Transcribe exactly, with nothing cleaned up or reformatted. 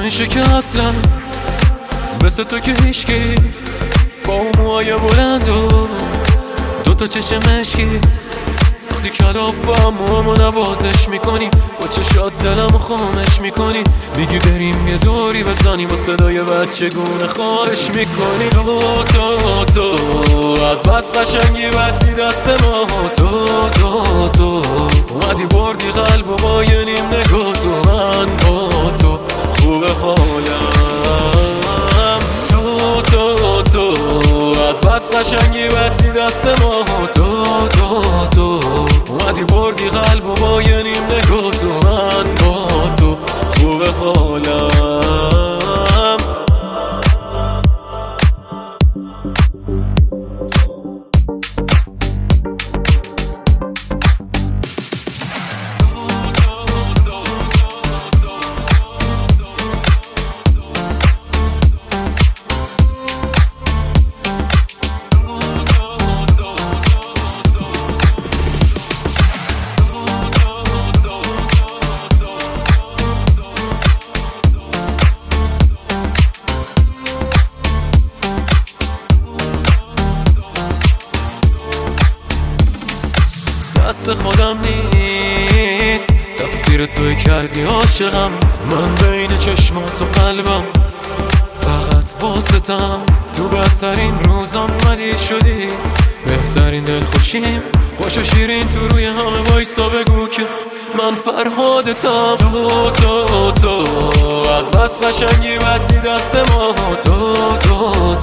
نمیشه که اصلا مثل تو که هیچکی با موهای بلند و دوتا چشم مشکیت وقتی کلاف با موامو نوازش میکنی با چشات دلمو خامش میکنی میگی بریم یه دوری بزنیم با صدای بچه گونه خواهش میکنی تو تو تو از بس قشنگی بسی دست ما تو تو تو اومدی بردی قلب و با یه نیم نگاه تو من با تو خوب حالم تو تو تو از بس قشنگی بسی دست ما تو تو تو اومدی بردی قلب و با یه نیم نگاه تو من با تو خوب حالم دست خودم نیست تقصیر توی کردی عاشقم من بین چشمات و قلبم فقط واسطم تو بدترین روزم اومدی شدی بهترین دل خوشیم باشو شیرین تو روی همه وایسا بگو که من فرهادتم تو تو تو از بس قشنگی بسی دست ما تو تو